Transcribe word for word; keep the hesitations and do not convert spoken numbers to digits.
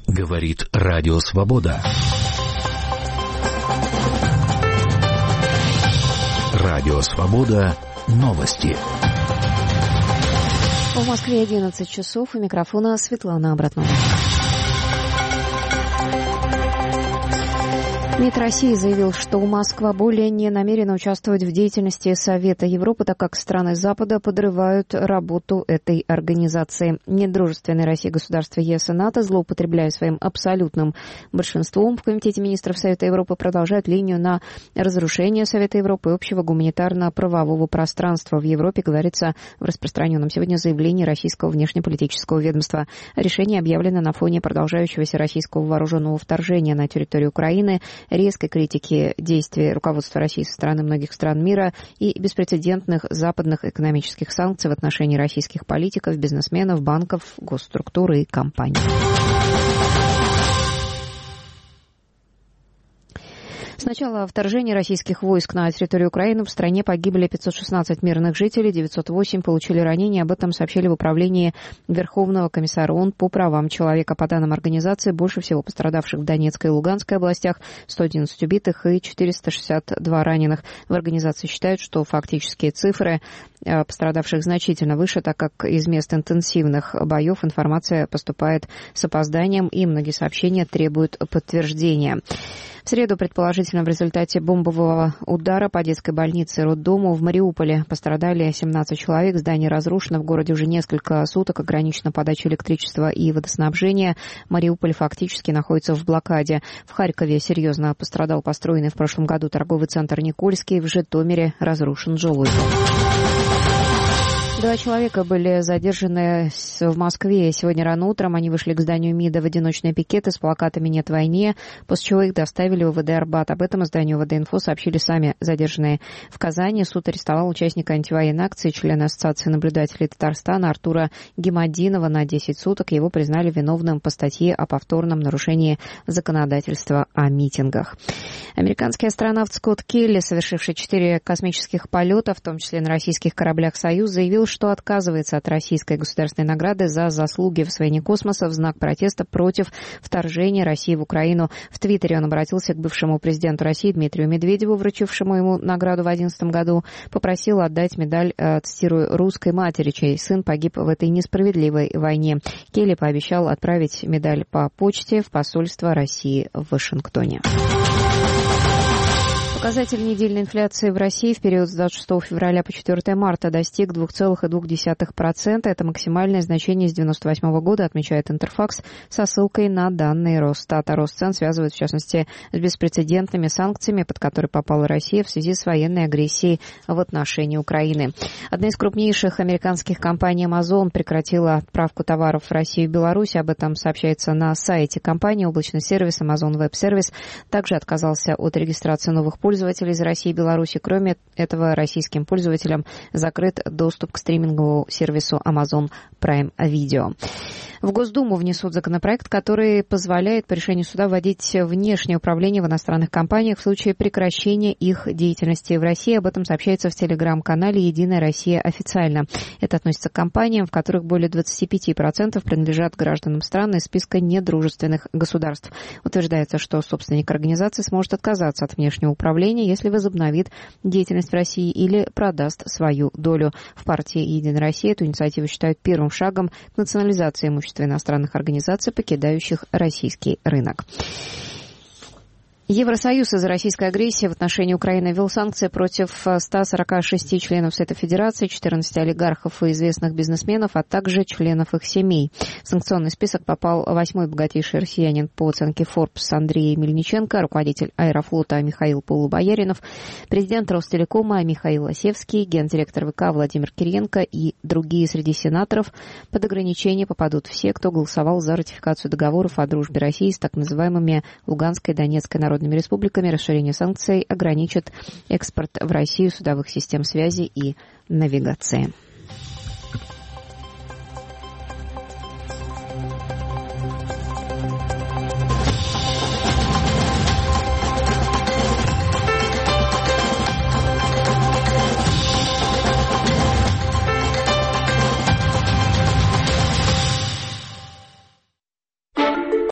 Говорит Радио Свобода. Радио Свобода. Новости. В Москве одиннадцать часов. У микрофона Светлана Абратнова. МИД России заявил, что Москва более не намерена участвовать в деятельности Совета Европы, так как страны Запада подрывают работу этой организации. Недружественные России государства ЕС и НАТО, злоупотребляя своим абсолютным большинством в Комитете министров Совета Европы, продолжают линию на разрушение Совета Европы и общего гуманитарно-правового пространства в Европе, говорится в распространенном сегодня заявлении российского внешнеполитического ведомства. Решение объявлено на фоне продолжающегося российского вооруженного вторжения на территорию Украины, резкой критики действий руководства России со стороны многих стран мира и беспрецедентных западных экономических санкций в отношении российских политиков, бизнесменов, банков, госструктур и компаний. С начала вторжения российских войск на территорию Украины в стране погибли пятьсот шестнадцать мирных жителей, девятьсот восемь получили ранения. Об этом сообщили в управлении Верховного комиссара ООН по правам человека. По данным организации, больше всего пострадавших в Донецкой и Луганской областях, сто одиннадцать убитых и четыреста шестьдесят два раненых. В организации считают, что фактические цифры пострадавших значительно выше, так как из мест интенсивных боев информация поступает с опозданием, и многие сообщения требуют подтверждения. В среду, предположительно, в результате бомбового удара по детской больнице и роддому в Мариуполе пострадали семнадцать человек. Здание разрушено. В городе уже несколько суток ограничена подача электричества и водоснабжения. Мариуполь фактически находится в блокаде. В Харькове серьезно пострадал построенный в прошлом году торговый центр «Никольский». В Житомире разрушен жилой дом. Два человека были задержаны в Москве. Сегодня рано утром они вышли к зданию МИДа в одиночные пикеты с плакатами «Нет войне», после чего их доставили в УВД Арбат. Об этом изданию ВД-Инфо сообщили сами задержанные. В Казани суд арестовал участника антивоенной акции, члена Ассоциации наблюдателей Татарстана Артура Гемаддинова на десять суток. Его признали виновным по статье о повторном нарушении законодательства о митингах. Американский астронавт Скотт Келли, совершивший четыре космических полета, в том числе на российских кораблях «Союз», заявил, что отказывается от российской государственной награды за заслуги в освоении космоса в знак протеста против вторжения России в Украину. В Твиттере он обратился к бывшему президенту России Дмитрию Медведеву, вручившему ему награду в две тысячи одиннадцатом году, попросил отдать медаль, цитирую, «русской матери, чей сын погиб в этой несправедливой войне». Келли пообещал отправить медаль по почте в посольство России в Вашингтоне. Показатель недельной инфляции в России в период с двадцать шестого февраля по четвёртого марта достиг два целых две десятых процента. Это максимальное значение с девяносто восьмого года, отмечает Интерфакс со ссылкой на данные Росстата. Рост цен связывают, в частности, с беспрецедентными санкциями, под которые попала Россия в связи с военной агрессией в отношении Украины. Одна из крупнейших американских компаний Amazon прекратила отправку товаров в Россию и Беларусь. Об этом сообщается на сайте компании. Облачный сервис Amazon Web Service также отказался от регистрации новых пользователей пользователей из России и Беларуси. Кроме этого, российским пользователям закрыт доступ к стриминговому сервису Amazon Prime Video. В Госдуму внесут законопроект, который позволяет по решению суда вводить внешнее управление в иностранных компаниях в случае прекращения их деятельности в России. Об этом сообщается в телеграм-канале «Единая Россия» официально. Это относится к компаниям, в которых более двадцать пять процентов принадлежат гражданам стран из списка недружественных государств. Утверждается, что собственник организации сможет отказаться от внешнего управления, если возобновит деятельность в России или продаст свою долю. В партии «Единая Россия» эту инициативу считают первым шагом к национализации имущества иностранных организаций, покидающих российский рынок. Евросоюз из-за российской агрессии в отношении Украины ввел санкции против ста сорока шести членов Совета Федерации, четырнадцати олигархов и известных бизнесменов, а также членов их семей. В санкционный список попал восьмой богатейший россиянин по оценке Forbes Андрей Мельниченко, руководитель Аэрофлота Михаил Полубояринов, президент Ростелекома Михаил Осевский, гендиректор ВК Владимир Кириенко и другие. Среди сенаторов под ограничение попадут все, кто голосовал за ратификацию договоров о дружбе России с так называемыми Луганской и Донецкой народными республиками. Расширение санкций ограничит экспорт в Россию судовых систем связи и навигации.